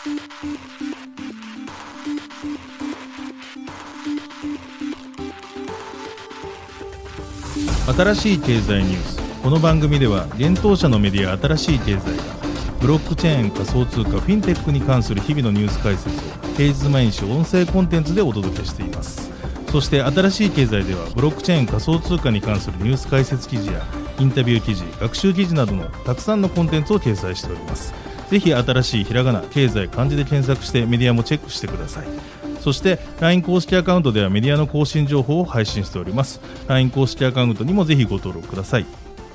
新しい経済ニュース。この番組では現当社のメディア新しい経済がブロックチェーン、仮想通貨、フィンテックに関する日々のニュース解説を平日毎日音声コンテンツでお届けしています。そして新しい経済ではブロックチェーン、仮想通貨に関するニュース解説記事やインタビュー記事、学習記事などのたくさんのコンテンツを掲載しております。ぜひ新しいひらがな、経済、漢字で検索してメディアもチェックしてください。そして LINE 公式アカウントではメディアの更新情報を配信しております。 LINE 公式アカウントにもぜひご登録ください。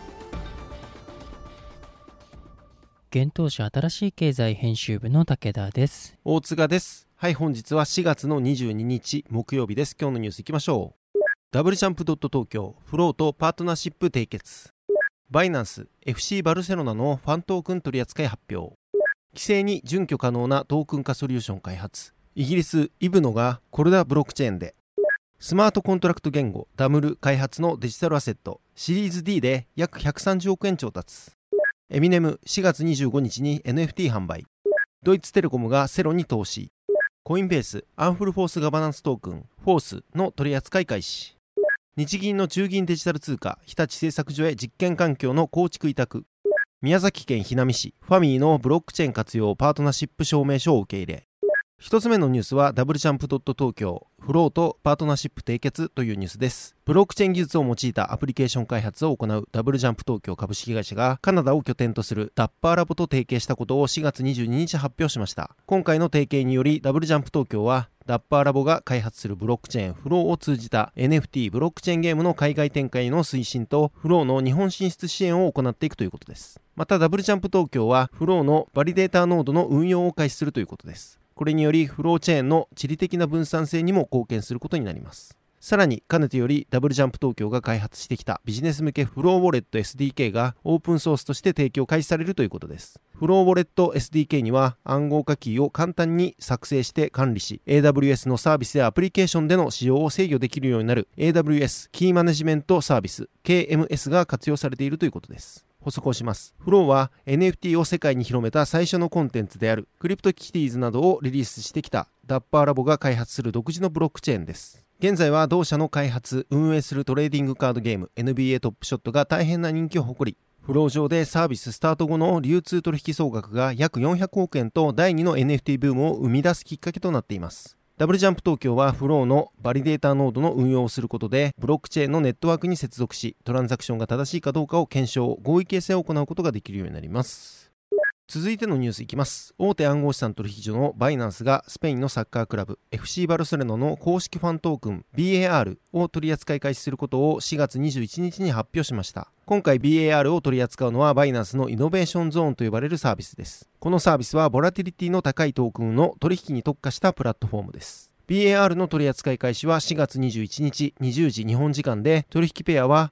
現当社新しい経済編集部の武田です。 大塚です。はい、本日は4月の22日木曜日です。今日のニュースいきましょう。ダブルジャンプ東京フローとパートナーシップ締結。バイナンス FC バルセロナのファントークン取扱い発表。規制に準拠可能なトークン化ソリューション開発。イギリスイブノがコルダブロックチェーンで。スマートコントラクト言語ダムル開発のデジタルアセットシリーズ D で約130億円調達。エミネム4月25日に NFT 販売。ドイツテレコムがセロに投資。コインベースアンフルフォースガバナンストークンフォースの取り扱い開始。日銀の中銀デジタル通貨日立製作所へ実験環境の構築委託。宮崎県日南市ファミーのブロックチェーン活用パートナーシップ証明書を受け入れ。一つ目のニュースはダブルジャンプ東京フローとパートナーシップ締結というニュースです。ブロックチェーン技術を用いたアプリケーション開発を行うダブルジャンプ東京株式会社がカナダを拠点とするダッパーラボと提携したことを4月22日発表しました。今回の提携によりダブルジャンプ東京はダッパーラボが開発するブロックチェーンフローを通じた NFT ブロックチェーンゲームの海外展開の推進とフローの日本進出支援を行っていくということです。またダブルジャンプ東京はフローのバリデーターノードの運用を開始するということです。これによりフローチェーンの地理的な分散性にも貢献することになります。さらにかねてよりダブルジャンプ東京が開発してきたビジネス向けフローウォレット SDK がオープンソースとして提供開始されるということです。フローウォレット SDK には暗号化キーを簡単に作成して管理し AWS のサービスやアプリケーションでの使用を制御できるようになる AWS キーマネジメントサービス KMS が活用されているということです。補足をします。フローは NFT を世界に広めた最初のコンテンツであるクリプトキティーズなどをリリースしてきたダッパーラボが開発する独自のブロックチェーンです。現在は同社の開発・運営するトレーディングカードゲーム NBA トップショットが大変な人気を誇り、フロー上でサービススタート後の流通取引総額が約400億円と第2の NFT ブームを生み出すきっかけとなっています。ダブルジャンプ東京はフローのバリデーターノードの運用をすることでブロックチェーンのネットワークに接続しトランザクションが正しいかどうかを検証、合意形成を行うことができるようになります。続いてのニュースいきます。大手暗号資産取引所のバイナンスがスペインのサッカークラブ FC バルセロナの公式ファントークン BAR を取り扱い開始することを4月21日に発表しました。今回 BAR を取り扱うのはバイナンスのイノベーションゾーンと呼ばれるサービスです。このサービスはボラティリティの高いトークンの取引に特化したプラットフォームです。BAR の取扱い開始は4月21日20時日本時間で、取引ペアは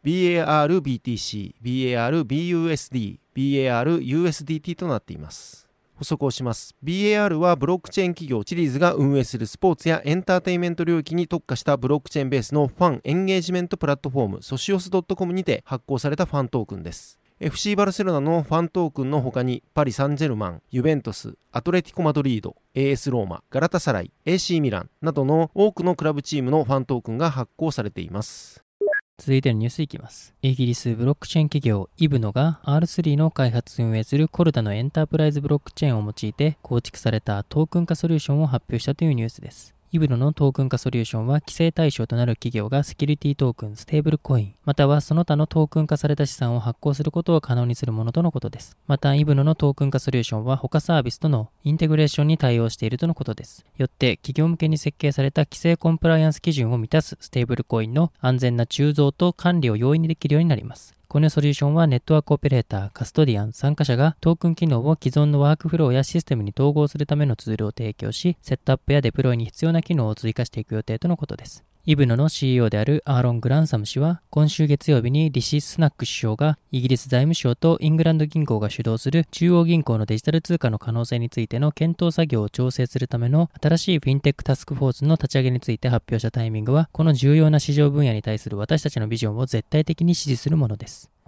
BAR-BTC、BAR-BUSD、BAR-USDT となっています。補足をします。BAR はブロックチェーン企業チリーズが運営するスポーツやエンターテインメント領域に特化したブロックチェーンベースのファンエンゲージメントプラットフォームソシオス .com にて発行されたファントークンです。FC バルセロナのファントークンの他にパリ・サンジェルマン、ユベントス、アトレティコ・マドリード、AS ローマ、ガラタサライ、AC ミランなどの多くのクラブチームのファントークンが発行されています。 続いてのニュースいきます。イギリスブロックチェーン企業イブノが R3 の開発運営するコルダのエンタープライズブロックチェーンを用いて構築されたトークン化ソリューションを発表したというニュースです。イブノのトークン化ソリューションは規制対象となる企業がセキュリティトークン、ステーブルコイン、またはその他のトークン化された資産を発行することを可能にするものとのことです。また、イブノのトークン化ソリューションは他サービスとのインテグレーションに対応しているとのことです。よって、企業向けに設計された規制コンプライアンス基準を満たすステーブルコインの安全な鋳造と管理を容易にできるようになります。このソリューションはネットワークオペレーター、カストディアン、参加者がトークン機能を既存のワークフローやシステムに統合するためのツールを提供し、セットアップやデプロイに必要な機能を追加していく予定とのことです。イブノの CEO であるアーロン・グランサム氏は、今週月曜日にリシ・スナック首相がイギリス財務省とイングランド銀行が主導する中央銀行のデジタル通貨の可能性についての検討作業を調整するための新しいフィンテックタスクフォースの立ち上げについて発表したタイミングは、この重要な市場分野に対する私たちのビジョンを絶対的に支持するものです。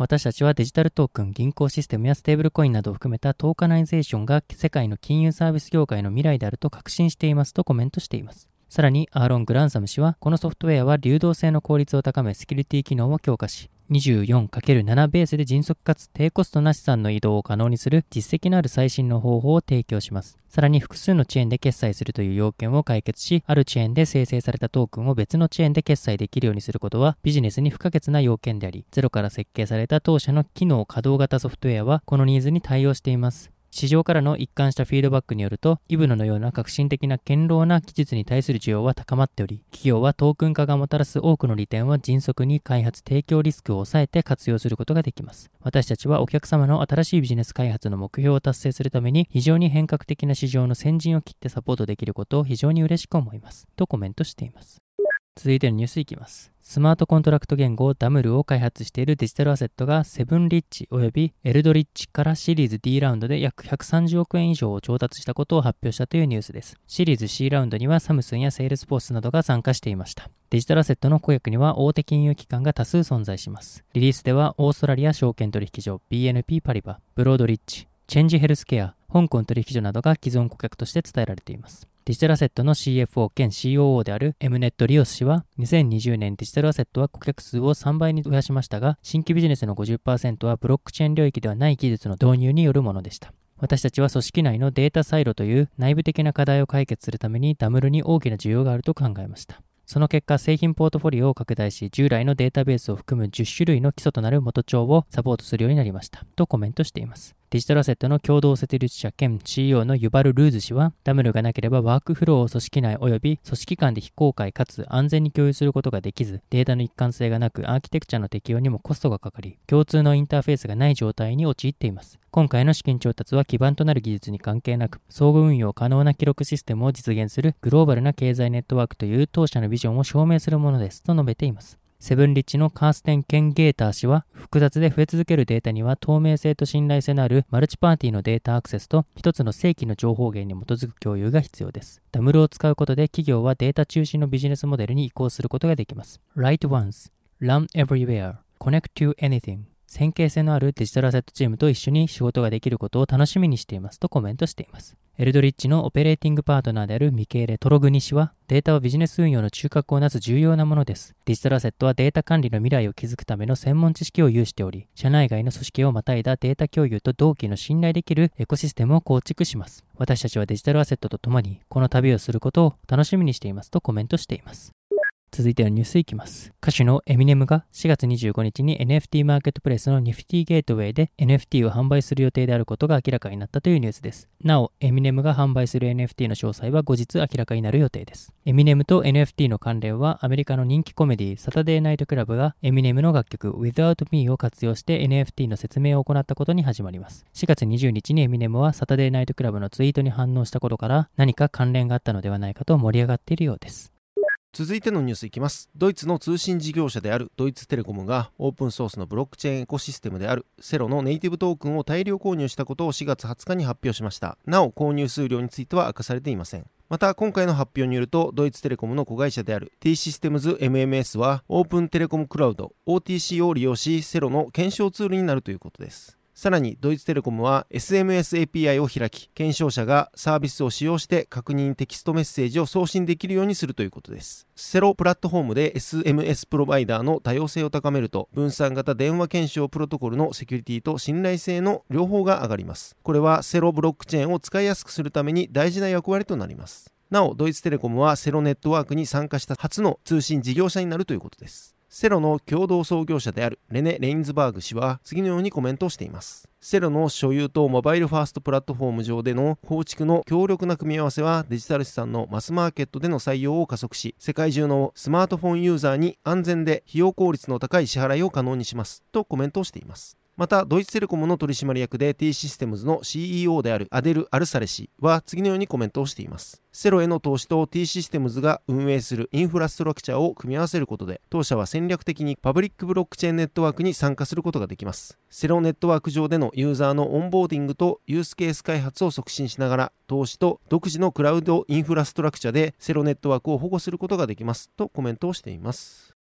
私たちはデジタルトークン、銀行システムやステーブルコインなどを含めたトーカナイゼーションが世界の金融サービス業界の未来であると確信していますとコメントしています。さらに、アーロン・グランサム氏は、このソフトウェアは流動性の効率を高め、セキュリティ機能を強化し、24×7 ベースで迅速かつ低コストな資産の移動を可能にする実績のある最新の方法を提供します。さらに、複数のチェーンで決済するという要件を解決し、あるチェーンで生成されたトークンを別のチェーンで決済できるようにすることはビジネスに不可欠な要件であり、ゼロから設計された当社の機能稼働型ソフトウェアはこのニーズに対応しています。市場からの一貫したフィードバックによると、イブノのような革新的な堅牢な技術に対する需要は高まっており、企業はトークン化がもたらす多くの利点は迅速に開発提供リスクを抑えて活用することができます。私たちはお客様の新しいビジネス開発の目標を達成するために非常に変革的な市場の先陣を切ってサポートできることを非常に嬉しく思います。とコメントしています。続いてのニュースいきます。スマートコントラクト言語ダムルを開発しているデジタルアセットがセブンリッジおよびエルドリッジからシリーズ D ラウンドで約130億円以上を調達したことを発表したというニュースです。シリーズ C ラウンドにはサムスンやセールスフォースなどが参加していました。デジタルアセットの顧客には大手金融機関が多数存在します。リリースではオーストラリア証券取引所 BNP パリバ、ブロードリッジ、チェンジヘルスケア、香港取引所などが既存顧客として伝えられています。デジタルアセットの CFO 兼 COO であるエムネット・リオス氏は、2020年デジタルアセットは顧客数を3倍に増やしましたが、新規ビジネスの 50% はブロックチェーン領域ではない技術の導入によるものでした。私たちは組織内のデータサイロという内部的な課題を解決するためにダムルに大きな需要があると考えました。その結果、製品ポートフォリオを拡大し、従来のデータベースを含む10種類の基礎となる元帳をサポートするようになりました。とコメントしています。デジタルアセットの共同設立者兼 CEO のユバル・ルーズ氏は、ダムルがなければワークフローを組織内及び組織間で非公開かつ安全に共有することができず、データの一貫性がなくアーキテクチャの適用にもコストがかかり、共通のインターフェースがない状態に陥っています。今回の資金調達は基盤となる技術に関係なく、相互運用可能な記録システムを実現するグローバルな経済ネットワークという当社のビジョンを証明するものですと述べています。セブンリッジのカーステン・ケン・ゲーター氏は、複雑で増え続けるデータには透明性と信頼性のあるマルチパーティーのデータアクセスと一つの正規の情報源に基づく共有が必要です。ダムルを使うことで企業はデータ中心のビジネスモデルに移行することができます。Write once, run everywhere, connect to anything。先見性のあるデジタルアセットチームと一緒に仕事ができることを楽しみにしていますとコメントしています。エルドリッジのオペレーティングパートナーであるミケーレ・トログニ氏は、データはビジネス運用の中核をなす重要なものです。デジタルアセットはデータ管理の未来を築くための専門知識を有しており、社内外の組織をまたいだデータ共有と同期の信頼できるエコシステムを構築します。私たちはデジタルアセットとともにこの旅をすることを楽しみにしていますとコメントしています。続いてのニュースいきます。歌手のエミネムが4月25日に NFT マーケットプレイスの Nifty ゲートウェイで NFT を販売する予定であることが明らかになったというニュースです。なお、エミネムが販売する NFT の詳細は後日明らかになる予定です。エミネムと NFT の関連はアメリカの人気コメディサタデーナイトクラブがエミネムの楽曲 Without Me を活用して NFT の説明を行ったことに始まります。4月20日にエミネムはサタデーナイトクラブのツイートに反応したことから何か関連があったのではないかと盛り上がっているようです。 続いてのニュースいきます。ドイツの通信事業者であるドイツテレコムがオープンソースのブロックチェーンエコシステムであるセロのネイティブトークンを大量購入したことを4月20日に発表しました。なお、購入数量については明かされていません。また、今回の発表によると、ドイツテレコムの子会社である T システムズ MMS はオープンテレコムクラウド OTC を利用し、セロの検証ツールになるということです。さらにドイツテレコムは SMS API を開き、検証者がサービスを使用して確認テキストメッセージを送信できるようにするということです。セロプラットフォームで SMS プロバイダーの多様性を高めると、分散型電話検証プロトコルのセキュリティと信頼性の両方が上がります。これはセロブロックチェーンを使いやすくするために大事な役割となります。なお、ドイツテレコムはセロネットワークに参加した初の通信事業者になるということです。セロの共同創業者であるレネ・レインズバーグ氏は次のようにコメントをしています。セロの所有とモバイルファーストプラットフォーム上での構築の強力な組み合わせはデジタル資産のマスマーケットでの採用を加速し、世界中のスマートフォンユーザーに安全で費用効率の高い支払いを可能にしますとコメントをしています。また、ドイツテレコムの取締役で T システムズの CEO であるアデル・アルサレ氏は次のようにコメントをしています。セロへの投資と T システムズが運営するインフラストラクチャーを組み合わせることで、当社は戦略的にパブリックブロックチェーンネットワークに参加することができます。セロネットワーク上でのユーザーのオンボーディングとユースケース開発を促進しながら、投資と独自のクラウドインフラストラクチャーでセロネットワークを保護することができますとコメントをしています。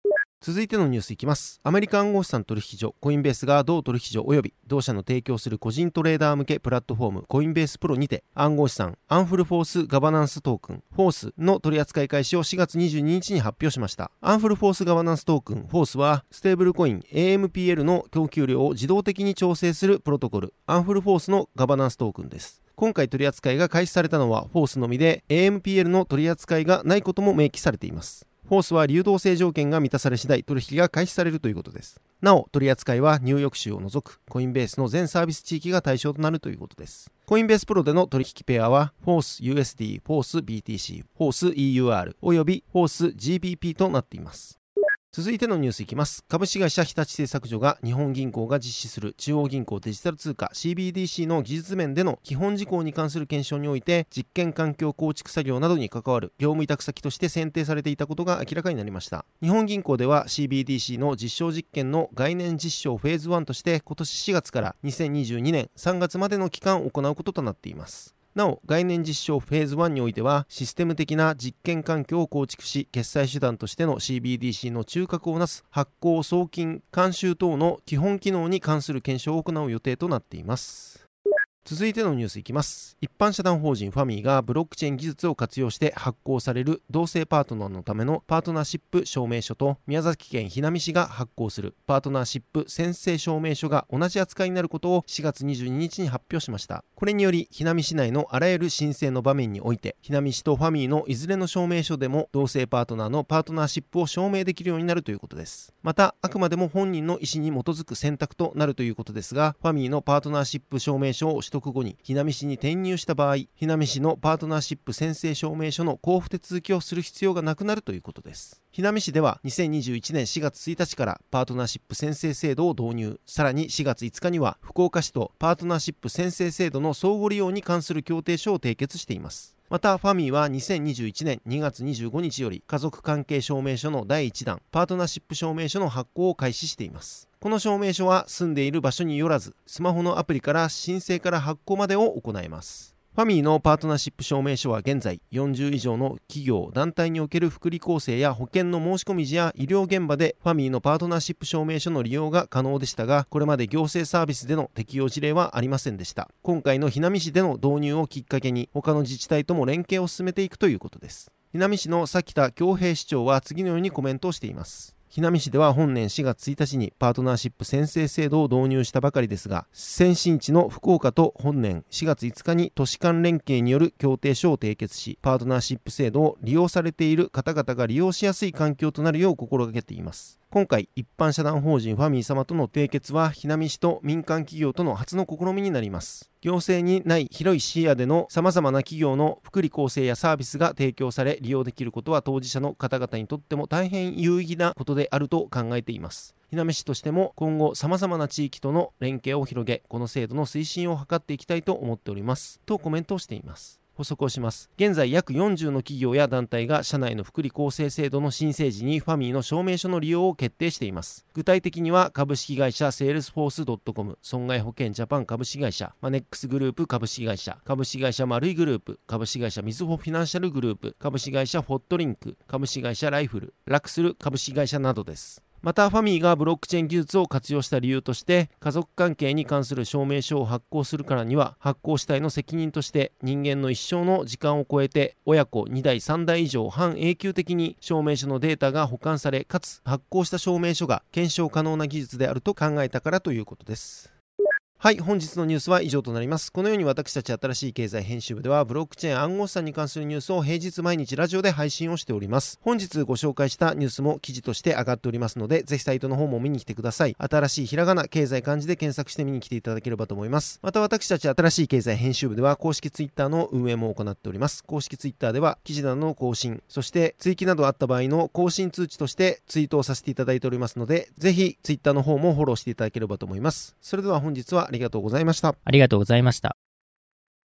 続いてのニュースいきます。アメリカ暗号資産取引所コインベースが同取引所及び同社の提供する個人トレーダー向けプラットフォームコインベースプロにて暗号資産アンフルフォースガバナンストークンフォースの取扱い開始を4月22日に発表しました。アンフルフォースガバナンストークンフォースはステーブルコイン AMPL の供給量を自動的に調整するプロトコルアンフルフォースのガバナンストークンです。今回取り扱いが開始されたのはフォースのみで AMPL の取り扱いがないことも明記されています。フォースは流動性条件が満たされ次第取引が開始されるということです。なお取り扱いはニューヨーク州を除くコインベースの全サービス地域が対象となるということです。コインベースプロでの取引ペアはフォース USD、フォース BTC、フォース EUR およびフォース GBP となっています。続いてのニュースいきます。株式会社日立製作所が日本銀行が実施する中央銀行デジタル通貨 CBDC の技術面での基本事項に関する検証において実験環境構築作業などに関わる業務委託先として選定されていたことが明らかになりました。日本銀行では CBDC の実証実験の概念実証フェーズ1として今年4月から2022年3月までの期間を行うこととなっています。なお概念実証フェーズ1においてはシステム的な実験環境を構築し決済手段としての CBDC の中核をなす発行送金慣習等の基本機能に関する検証を行う予定となっています。続いてのニュースいきます。一般社団法人ファミーがブロックチェーン技術を活用して発行される同性パートナーのためのパートナーシップ証明書と宮崎県日南市が発行するパートナーシップ宣誓証明書が同じ扱いになることを4月22日に発表しました。これにより日南市内のあらゆる申請の場面において日南市とファミーのいずれの証明書でも同性パートナーのパートナーシップを証明できるようになるということです。またあくまでも本人の意思に基づく選択となるということですが、ファミーのパートナーシップ証明書を取得後に日南市に転入した場合、日南市のパートナーシップ宣誓証明書の交付手続きをする必要がなくなるということです。日南市では2021年4月1日からパートナーシップ宣誓制度を導入、さらに4月5日には福岡市とパートナーシップ宣誓制度の相互利用に関する協定書を締結しています。またファミーは2021年2月25日より家族関係証明書の第1弾パートナーシップ証明書の発行を開始しています。この証明書は住んでいる場所によらずスマホのアプリから申請から発行までを行えます。ファミーのパートナーシップ証明書は現在40以上の企業・団体における福利厚生や保険の申し込み時や医療現場でファミーのパートナーシップ証明書の利用が可能でしたが、これまで行政サービスでの適用事例はありませんでした。今回の日南市での導入をきっかけに他の自治体とも連携を進めていくということです。日南市の崎田恭平市長は次のようにコメントをしています。日南市では本年4月1日にパートナーシップ宣誓制度を導入したばかりですが、先進地の福岡と本年4月5日に都市間連携による協定書を締結し、パートナーシップ制度を利用されている方々が利用しやすい環境となるよう心がけています。今回一般社団法人ファミー様との締結は日南市と民間企業との初の試みになります。行政にない広い視野での様々な企業の福利厚生やサービスが提供され利用できることは当事者の方々にとっても大変有意義なことであると考えています。日南市としても今後様々な地域との連携を広げ、この制度の推進を図っていきたいと思っておりますとコメントをしています。補足をします。現在約40の企業や団体が社内の福利厚生制度の申請時にファミーの証明書の利用を決定しています。具体的には株式会社セールスフォース .com、損害保険ジャパン株式会社、マネックスグループ株式会社、株式会社マルイグループ、株式会社みずほフィナンシャルグループ、株式会社フォットリンク、株式会社ライフル、ラクスル株式会社などです。またファミーがブロックチェーン技術を活用した理由として家族関係に関する証明書を発行するからには発行主体の責任として人間の一生の時間を超えて親子2代3代以上半永久的に証明書のデータが保管されかつ発行した証明書が検証可能な技術であると考えたからということです。はい、本日のニュースは以上となります。このように私たち新しい経済編集部ではブロックチェーン暗号資産に関するニュースを平日毎日ラジオで配信をしております。本日ご紹介したニュースも記事として上がっておりますので、ぜひサイトの方も見に来てください。新しいひらがな経済漢字で検索して見に来ていただければと思います。また私たち新しい経済編集部では公式ツイッターの運営も行っております。公式ツイッターでは記事などの更新、そして追記などあった場合の更新通知としてツイートをさせていただいておりますので、ぜひツイッターの方もフォローしていただければと思います。それでは本日はありがとうございました。 ありがとうございました。